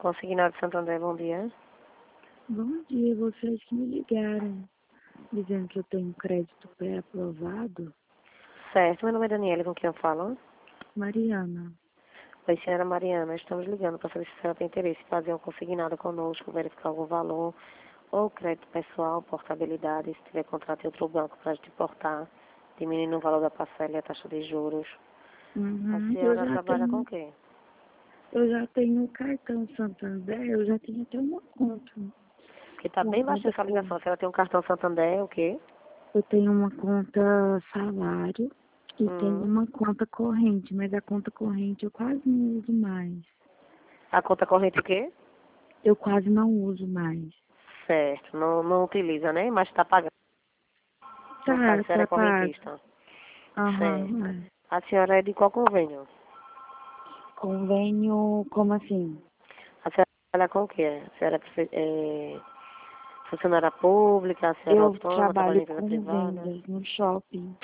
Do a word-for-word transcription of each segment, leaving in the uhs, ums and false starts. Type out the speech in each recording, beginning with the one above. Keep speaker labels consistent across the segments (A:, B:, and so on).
A: Consignado de Santander, bom dia.
B: Bom dia, vocês que me ligaram, dizendo que eu tenho crédito pré-aprovado.
A: Certo, meu nome é Daniela, com quem eu falo?
B: Mariana.
A: Oi, senhora Mariana, estamos ligando para saber se a senhora tem interesse em fazer um consignado conosco, verificar algum valor, ou crédito pessoal, portabilidade, se tiver contrato em outro banco para a gente portar, diminuindo o valor da parcela e a taxa de juros.
B: Uhum,
A: A
B: eu
A: senhora
B: já
A: trabalha com o
B: tenho,
A: quê?
B: eu já tenho cartão Santander, eu já tenho até uma conta.
A: Porque está
B: Uma
A: bem baixa
B: conta
A: essa
B: com,
A: ligação. A senhora tem um cartão Santander, o quê?
B: eu tenho uma conta salário e tenho
A: Hum.
B: uma conta corrente, mas a conta corrente eu quase não uso mais.
A: A conta corrente o quê?
B: Eu quase não uso mais.
A: Certo, não, não utiliza, né? Mas está pagando. No caso,
B: Tá,
A: a senhora é
B: tá pago.
A: correntista. Certo.
B: Aham, é.
A: A senhora é de qual convênio?
B: Convênio, como assim?
A: A senhora trabalha com o quê? A senhora é, profe- é funcionária pública, a senhora é
B: Eu
A: autônoma, trabalha
B: trabalho
A: em empresa
B: com
A: privada?
B: vendas no shopping.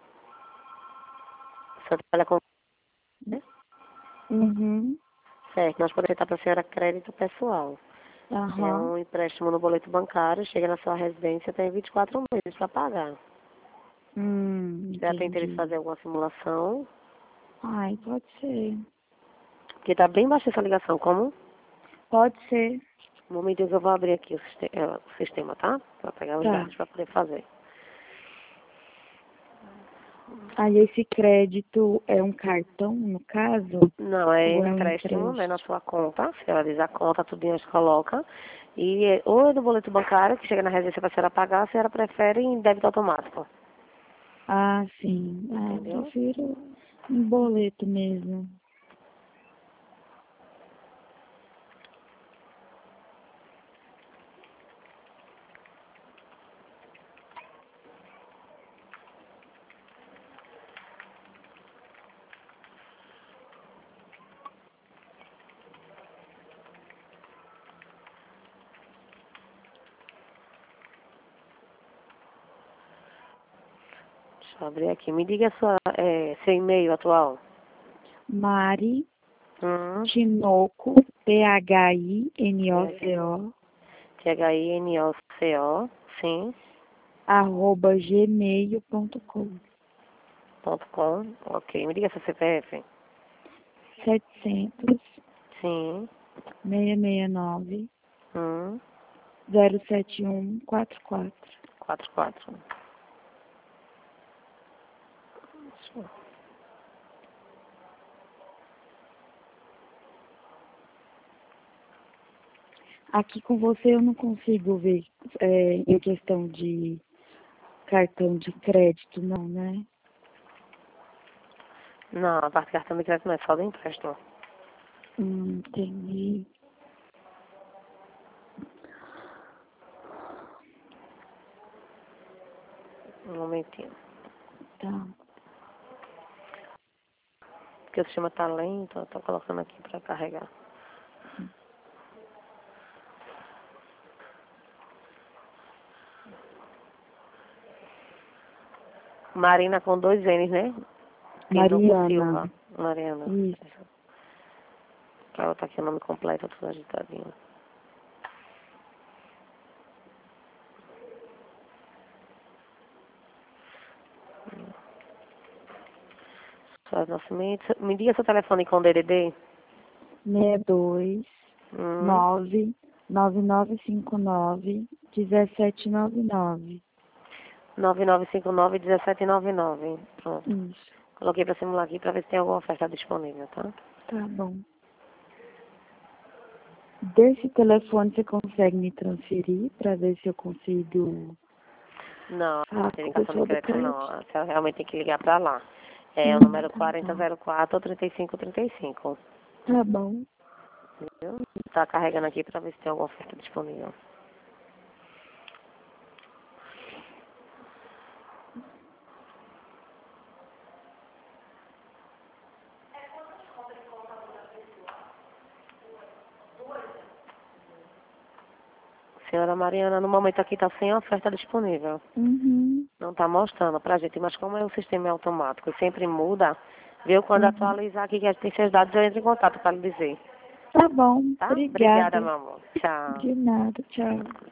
A: A senhora trabalha com...
B: Uhum.
A: Certo, nós podemos aceitar para a senhora crédito pessoal. É
B: Aham.
A: um empréstimo no boleto bancário, chega na sua residência, tem vinte e quatro meses para pagar.
B: Hum,
A: Já tem interesse em
B: entendi.
A: fazer alguma simulação?
B: Ai, pode ser.
A: Porque está bem baixa essa ligação, como?
B: Pode ser.
A: Um momentinho que eu vou abrir aqui o, siste- eh, o sistema, tá? Para pegar os
B: Tá.
A: dados para poder fazer.
B: Aí esse crédito é um cartão, no caso?
A: Não, é
B: Ou é um
A: empréstimo, né, na
B: empréstimo?
A: sua conta. A senhora diz a conta, tudo a gente coloca. E é, ou é do boleto bancário, que chega na residência para a senhora pagar, a senhora prefere em débito automático.
B: Ah, sim. Ah, eu
A: Entendeu?
B: prefiro em boleto mesmo.
A: Deixa eu abrir aqui. Me diga a sua, é, seu e-mail atual.
B: Mari
A: Hum,
B: Tinoco, T H I N O C O,
A: T H I N O C O, sim,
B: arroba gmail ponto com.
A: ponto com. Ok, me diga seu C P F.
B: setecentos,
A: Sim,
B: seiscentos e sessenta e nove,
A: hum,
B: zero sete um quatro quatro.
A: quatro quatro.
B: Aqui com você eu não consigo ver é, em questão de cartão de crédito, não, né?
A: Não, a parte de cartão de crédito não é só do empréstimo.
B: Hum, entendi.
A: Um momentinho.
B: Tá.
A: Porque o sistema tá lento, eu tô colocando aqui para carregar. Marina com dois N's, né? Tinoco
B: Mariana.
A: Silva. Mariana.
B: Isso.
A: Pra ela tá aqui o nome completo, tudo agitadinho. Só nascimento. Me diga seu telefone com D D D.
B: seis dois
A: Hum.
B: nove nove nove cinco nove um sete nove nove.
A: nove nove cinco nove um sete nove nove. Pronto.
B: Isso.
A: Coloquei pra simular aqui pra ver se tem alguma oferta disponível, tá?
B: Tá bom. Desse telefone você consegue me transferir para ver se eu consigo
A: Não,
B: falar
A: tem
B: com a
A: indicação de
B: pessoa do
A: crédito não.
B: crédito?
A: Você realmente tem que ligar pra lá. É o
B: Hum,
A: número
B: tá
A: quarenta
B: bom.
A: zero quatro trinta e cinco trinta e cinco.
B: Tá bom.
A: Entendeu? Tá carregando aqui pra ver se tem alguma oferta disponível. Senhora Mariana, no momento aqui está sem oferta disponível.
B: Uhum.
A: Não está mostrando pra gente, mas como é o sistema é automático e sempre muda, viu? Quando
B: Uhum.
A: atualizar aqui que a gente tem seus dados, eu entro em contato para lhe dizer.
B: Tá bom,
A: tá?
B: obrigada.
A: Obrigada, meu amor. Tchau.
B: De nada, tchau.